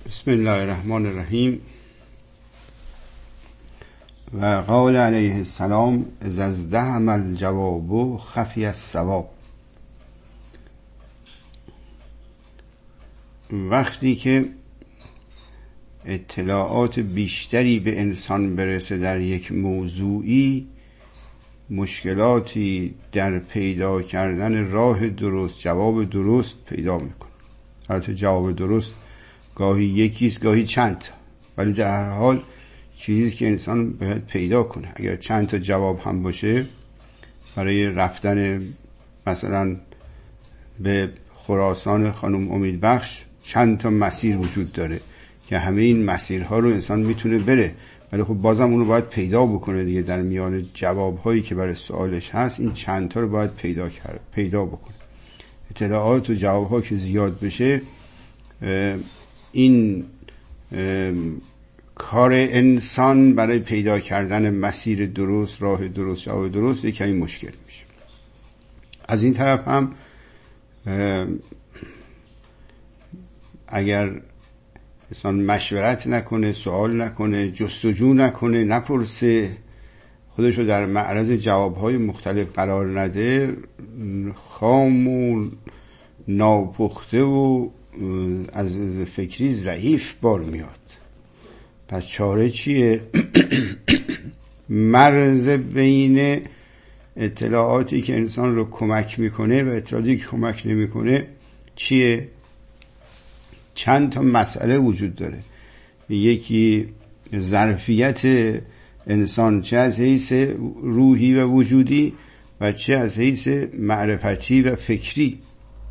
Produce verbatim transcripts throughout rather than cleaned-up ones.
بسم الله الرحمن الرحیم. و قال علیه السلام اذا ازدحم الجواب خفی الصواب. وقتی که اطلاعات بیشتری به انسان برسه در یک موضوعی، مشکلاتی در پیدا کردن راه درست، جواب درست پیدا میکنه. البته جواب درست گاهی یکیست گاهی چند تا، ولی در هر حال چیزی که انسان باید پیدا کنه. اگر چند تا جواب هم باشه برای رفتن مثلا به خراسان خانم امیدبخش، چند تا مسیر وجود داره که همه این مسیرها رو انسان میتونه بره، ولی خب بازم اونو باید پیدا بکنه دیگه. در میان جوابهایی که برای سوالش هست این چند تا رو باید پیدا کرد پیدا بکنه. اطلاعات و جوابها که زیاد بشه، این کار انسان برای پیدا کردن مسیر درست، راه درست، جواب درست یک کمی مشکل میشه. از این طرف هم اگر انسان مشورت نکنه، سوال نکنه، جستجو نکنه، نپرسه، خودشو در معرض جوابهای مختلف قرار نده، خام و ناپخته و از فکری ضعیف بار میاد. پس چاره چیه؟ مرز بین اطلاعاتی که انسان رو کمک میکنه و اطلاعاتی که کمک نمیکنه چیه؟ چند تا مسئله وجود داره. یکی ظرفیت انسان، چه از حیث روحی و وجودی و چه از حیث معرفتی و فکری.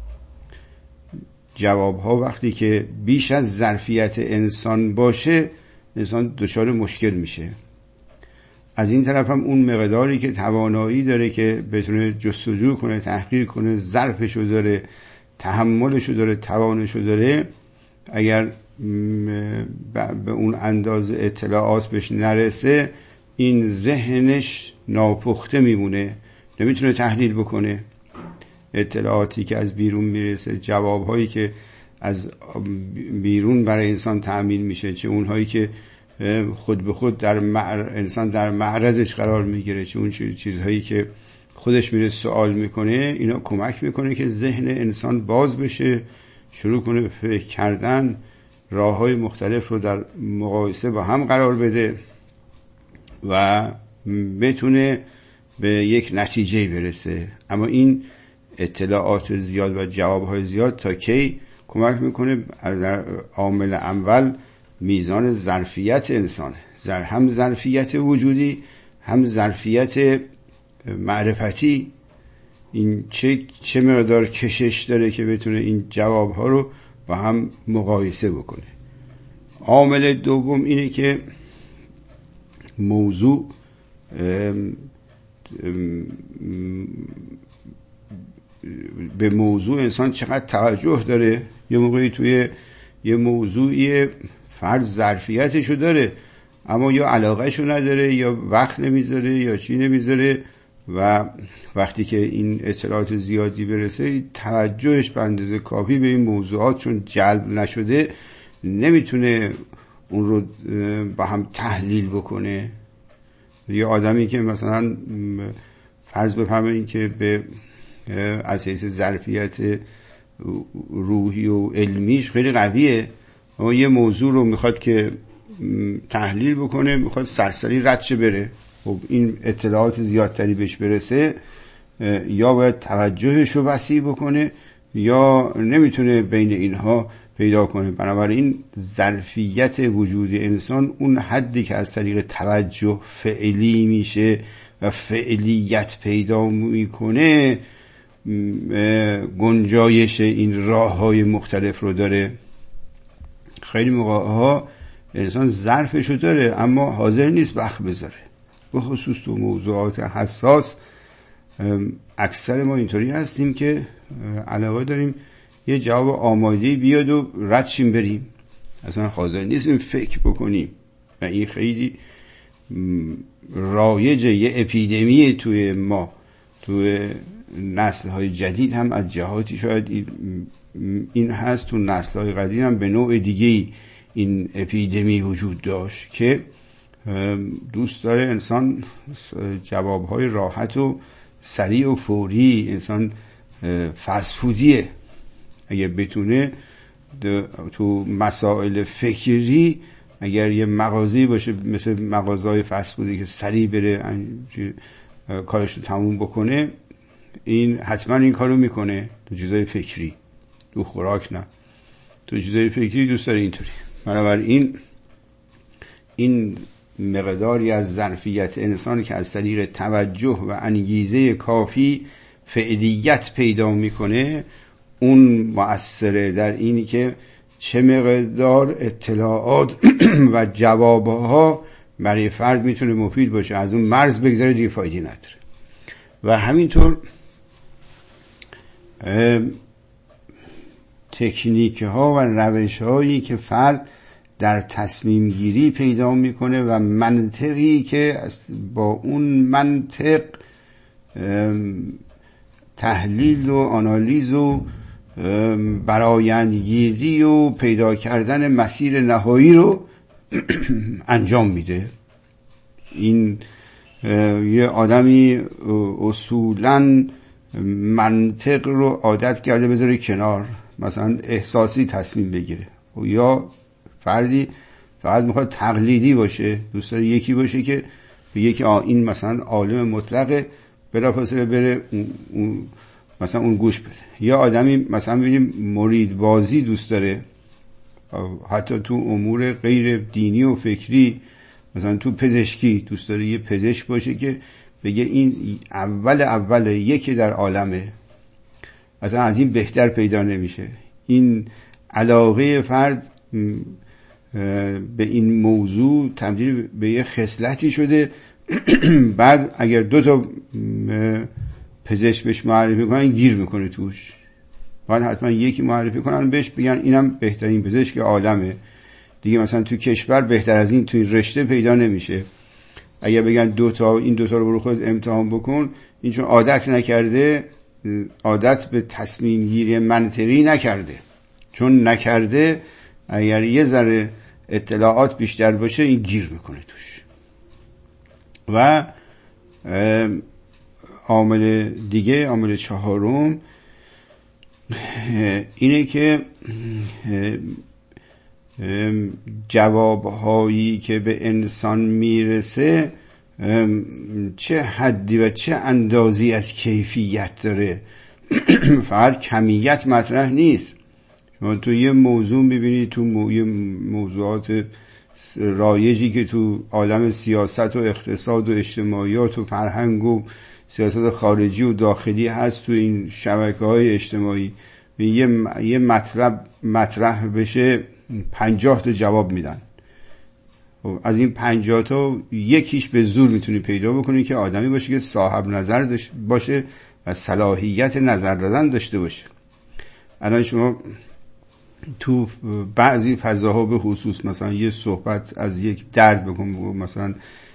جواب ها وقتی که بیش از ظرفیت انسان باشه، انسان دچار مشکل میشه. از این طرف هم اون مقداری که توانایی داره که بتونه جستجو کنه، تحقیق کنه، ظرفشو داره، تحملشو داره، توانشو داره، اگر به اون اندازه اطلاعات بهش نرسه، این ذهنش ناپخته میمونه، نمیتونه تحلیل بکنه. اطلاعاتی که از بیرون میرسه، جوابهایی که از بیرون برای انسان تأمین میشه، چه اونهایی که خود به خود در معر... انسان در معرضش قرار میگیره، چه اون چیزهایی که خودش میره سوال میکنه، اینا کمک میکنه که ذهن انسان باز بشه، شروع کنه به فکر کردن، راههای مختلف رو در مقایسه با هم قرار بده و بتونه به یک نتیجه برسه. اما این اطلاعات زیاد و جوابهای زیاد تا کی کمک میکنه؟ در عامل اول میزان ظرفیت انسانه، هم ظرفیت وجودی هم ظرفیت معرفتی. این چه چه مقدار کشش داره که بتونه این جوابها رو با هم مقایسه بکنه. عامل دوم اینه که موضوع ام ام به موضوع انسان چقدر توجه داره. یه موقعی توی یه موضوعی فرض ظرفیتشو داره اما یا علاقهشو نداره یا وقت نمیذاره یا چی نمیذاره، و وقتی که این اطلاعات زیادی برسه، توجهش به اندازه کافی به این موضوعات چون جلب نشده، نمیتونه اون رو با هم تحلیل بکنه. یه آدمی که مثلا فرض بفهمه که به از حیث ظرفیت روحی و علمیش خیلی قویه، اما یه موضوع رو میخواد که تحلیل بکنه، میخواد سرسری ردش بره، خب این اطلاعات زیادتری بهش برسه، یا باید توجهش رو وسیع بکنه یا نمیتونه بین اینها پیدا کنه. بنابراین ظرفیت وجود انسان اون حدی که از طریق توجه فعلی میشه و فعلیت پیدا میکنه، گنجایش این راه های مختلف رو داره. خیلی موقع ها انسان ظرفشو داره اما حاضر نیست وقت بذاره، به خصوص تو موضوعات حساس. اکثر ما اینطوری هستیم که علاقه داریم یه جواب آماده بیاد و ردشیم بریم، اصلا حاضر نیستیم فکر بکنیم. و این خیلی رایجه، یه اپیدمی توی ما، توی نسل های جدید هم از جهاتی شاید این هست، تو نسل های قدیم هم به نوع دیگه این اپیدمی وجود داشت که دوست داره انسان جوابهای راحت و سریع و فوری، انسان فست فودیه. اگر بتونه تو مسائل فکری اگر یه مغازه‌ای باشه مثل مغازه‌های فست فودی که سریع بره کارش رو تموم بکنه، این حتما این کارو میکنه. تو چیزای فکری، تو خوراک نه، تو چیزای فکری دوست داره اینطوری. بنابراین این مقداری از ظرفیت انسان که از طریق توجه و انگیزه کافی فعلیت پیدا میکنه، اون مؤثره در اینی که چه مقدار اطلاعات و جوابها برای فرد میتونه مفید باشه. از اون مرز بگذاره دیگه فایده نداره. و همینطور تکنیک ها و روش هایی که فرد در تصمیم گیری پیدا میکنه و منطقی که با اون منطق تحلیل و آنالیز و برآیندگیری و پیدا کردن مسیر نهایی رو انجام میده. این یه آدمی اصولاً منطق رو عادت کرده بذاره کنار، مثلا احساسی تصمیم بگیره، و یا فردی فقط میخواد تقلیدی باشه، دوست داره یکی باشه که به یکی این مثلا عالم مطلقه، بلافاصله بره اون اون مثلا اون گوش بده. یا آدمی مثلا ببینیم مرید بازی دوست داره، حتی تو امور غیر دینی و فکری، مثلا تو پزشکی دوست داره یه پزشک باشه که بگه این اول اول یکی در عالمه، اصلا از این بهتر پیدا نمیشه. این علاقه فرد به این موضوع تبدیل به یه خصلتی شده. بعد اگر دو تا پزشک بهش معرفی کنن گیر میکنه توش، بعد حتما یکی معرفی کنن بهش بگن اینم بهترین پزشک عالمه دیگه، مثلا تو کشور بهتر از این توی رشته پیدا نمیشه. اگر بگن دو تا این دو تا رو برو خود امتحان بکن، این چون عادت نکرده، عادت به تصمیم گیری منطقی نکرده، چون نکرده اگر یه ذره اطلاعات بیشتر باشه این گیر میکنه توش. و عامل دیگه، عامل چهارم اینه که جوابهایی که به انسان میرسه چه حدی و چه اندازی از کیفیت داره. فقط کمیت مطرح نیست. شما تو یه موضوع میبینید، تو مو... یه موضوعات رایجی که تو عالم سیاست و اقتصاد و اجتماعیات و فرهنگ و سیاست خارجی و داخلی هست، تو این شبکه‌های اجتماعی یه یه مطلب مطرح بشه پنجاه تا جواب میدن. از این پنجاه تا یکیش به زور میتونی پیدا بکنی که آدمی باشه که صاحب نظر باشه و صلاحیت نظر دادن داشته باشه. الان شما تو بعضی فضاها به خصوص مثلا یه صحبت از یک درد بکن، مثلا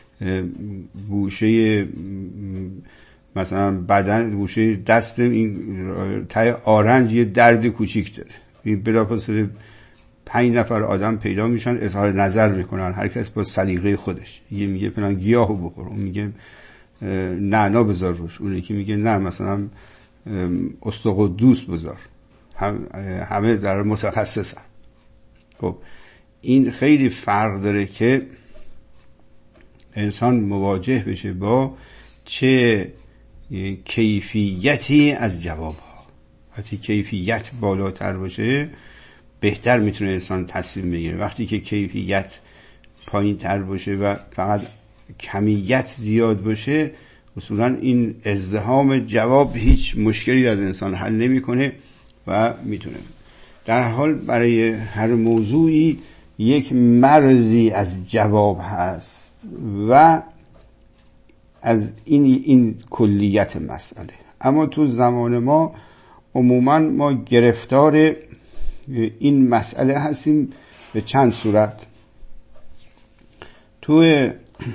گوشه مثلا بدن، گوشه دست این تای آرنج یه درد کوچیک داره، این بلافاصله پنج نفر آدم پیدا میشن اظهار نظر میکنن، هر کس با سلیقه خودش. یه میگه فلان گیاهو بخور، اون میگه نعنا بذار روش، اون یکی میگه نه مثلا استقدوس بذار. هم همه در متخصصن. خب این خیلی فرق داره که انسان مواجه بشه با چه کیفیتی از جوابها. وقتی کیفیت بالاتر باشه بهتر میتونه انسان تصمیم بگیره. وقتی که کیفیت پایین تر باشه و فقط کمیت زیاد باشه، اصولا این ازدحام جواب هیچ مشکلی از انسان حل نمیکنه و میتونه در حال برای هر موضوعی یک مرزی از جواب هست و از این این کلیت مسئله. اما تو زمان ما عموما ما گرفتار این مسئله هستیم به چند صورت. تو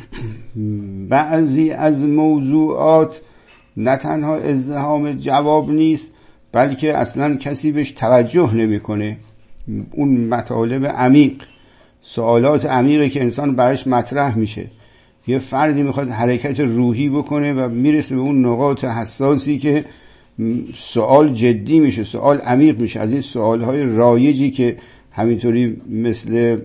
بعضی از موضوعات نه تنها ازدحام جواب نیست، بلکه اصلا کسی بهش توجه نمیکنه. اون مطالب عمیق سوالات عمیقی که انسان برایش مطرح میشه. یه فردی میخواد حرکت روحی بکنه و میرسه به اون نقاط حساسی که سوال جدی میشه، سوال عمیق میشه. از این سوالهای رایجی که همینطوری مثل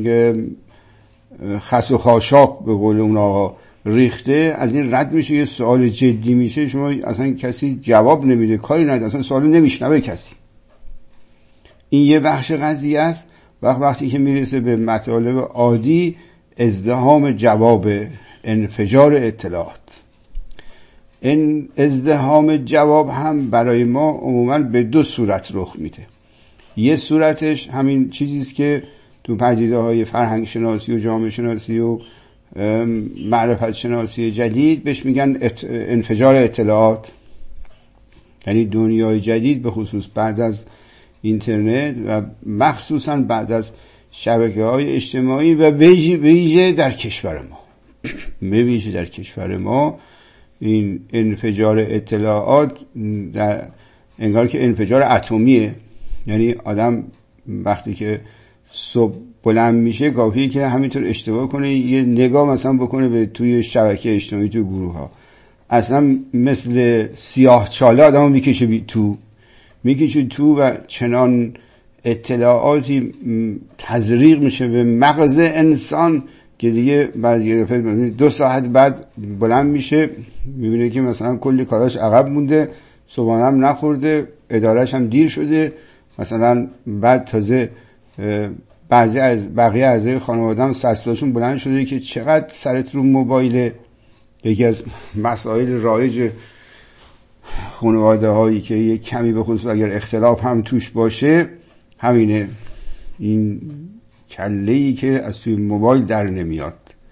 خس و خاشاک به قول اون آقا ریخته، از این رد میشه، یه سوال جدی میشه. شما اصلا کسی جواب نمیده، کاری نداره، اصلا سوالو نمیشنوه کسی. این یه بخش قضیه است. وقت وقتی که میرسه به مطالب عادی، ازدحام جواب، انفجار اطلاعات. این ازدحام جواب هم برای ما عموما به دو صورت رخ میده. یه صورتش همین چیزیست که تو پدیده های فرهنگ شناسی و جامعه شناسی و معرفت شناسی جدید بهش میگن انفجار اطلاعات. یعنی دنیای جدید به خصوص بعد از اینترنت و مخصوصا بعد از شبکه های اجتماعی و ویژه در کشور ما به ویژه در کشور ما این انفجار اطلاعات در انگار که انفجار اتمیه. یعنی آدم وقتی که صبح بلند میشه کافیه که همینطور اشتباه کنه، یه نگاه مثلا بکنه به توی شبکه اجتماعی، توی گروه ها، اصلا مثل سیاه چاله آدمو میکشه تو میکشه تو و چنان اطلاعاتی تزریق میشه به مغز انسان که دیگه بعد یه دفعه دو ساعت بعد بلند میشه میبینه که مثلا کلی کاراش عقب مونده، صبحانه هم نخورده، ادارهش هم دیر شده، مثلا بعد تازه بعضی از بقیه اعضای خانواده هم سرصداشون بلند شده که چقدر سرت رو موبایل. یکی از مسائل رایج خانواده هایی که یک کمی به خصوص اگر اختلاف هم توش باشه همینه، این کله‌ای که از توی موبایل در نمیاد.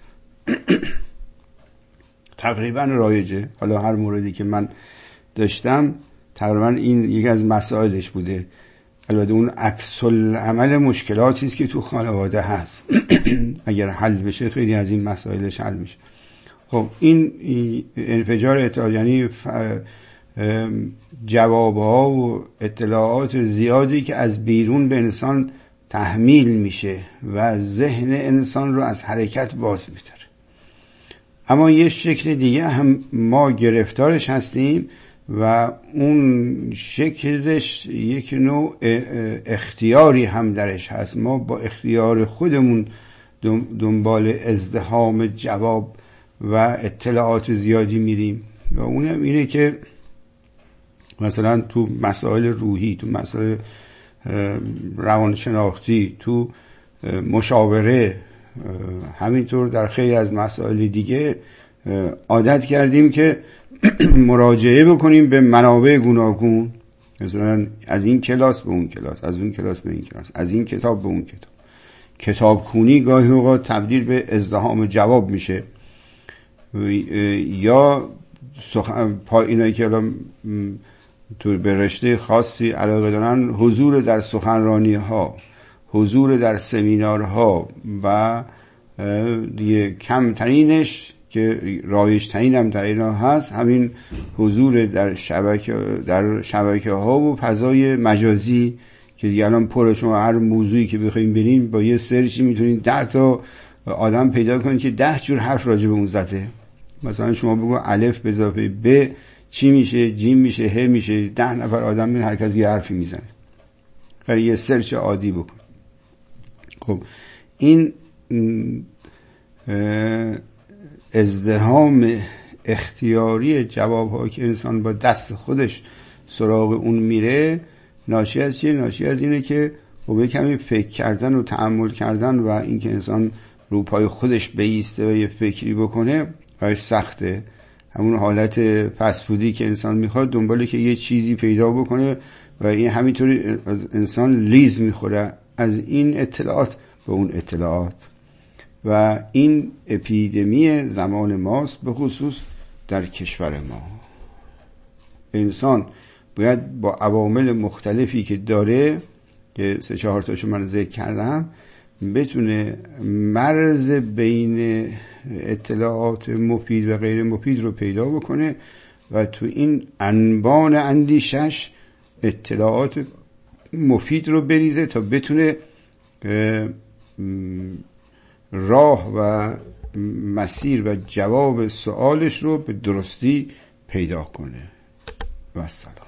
تقریبا رایجه. حالا هر موردی که من داشتم تقریبا این یکی از مسائلش بوده. البته اون عکس العمل مشکلاتی است که تو خانواده هست. اگر حل بشه خیلی از این مسائلش حل میشه. خب این انفجار اطلاعات یعنی جوابها و اطلاعات زیادی که از بیرون به انسان تحمیل میشه و ذهن انسان رو از حرکت باز می‌داره. اما یه شکل دیگه هم ما گرفتارش هستیم و اون شکلش یک نوع اختیاری هم درش هست. ما با اختیار خودمون دنبال ازدحام جواب و اطلاعات زیادی میریم و اونم اینه که مثلا تو مسائل روحی، تو مسائل روانشناختی، تو مشاوره، همینطور در خیلی از مسائل دیگه عادت کردیم که مراجعه بکنیم به منابع گوناگون، مثلا از این کلاس به اون کلاس، از اون کلاس به این کلاس، از این کتاب به اون کتاب. کتابخونی گاهی اوقات تبدیل به ازدحام جواب میشه. یا سخن پا اینایی که الان تو به رشته خاصی علاقه دارن، حضور در سخنرانی ها، حضور در سمینارها و دیگه کمترینش که رایج ترین هم در اینا هست همین حضور در شبکه در شبکه ها و فضای مجازی که دیگه الان پر. شما هر موضوعی که بخواید ببینید با یه سرچی میتونید ده تا آدم پیدا کنید که ده جور حرف راجع به اون زده. مثلا شما بگو الف به اضافه ب چی میشه، جیم میشه، ه میشه، ده نفر آدم می هر کس یه حرفی میزنه. خیلی یه سرچ عادی بکن. خب این ازدحام اختیاری جواب‌ها که انسان با دست خودش سراغ اون میره ناشی از چیه؟ ناشی از اینه که با کمی فکر کردن و تأمل کردن و اینکه انسان رو پای خودش بیسته و یه فکری بکنه برای سخته. همون حالت فسفودی که انسان میخواد دنباله که یه چیزی پیدا بکنه و این همینطوری انسان لیز میخوره از این اطلاعات به اون اطلاعات. و این اپیدمی زمان ماست، به خصوص در کشور ما. انسان باید با عوامل مختلفی که داره که سه چهار تاشو من ذکر کردم بتونه مرز بین اطلاعات مفید و غیر مفید رو پیدا بکنه و تو این انبان اندیشش اطلاعات مفید رو بریزه تا بتونه راه و مسیر و جواب سوالش رو به درستی پیدا کنه. و السلام.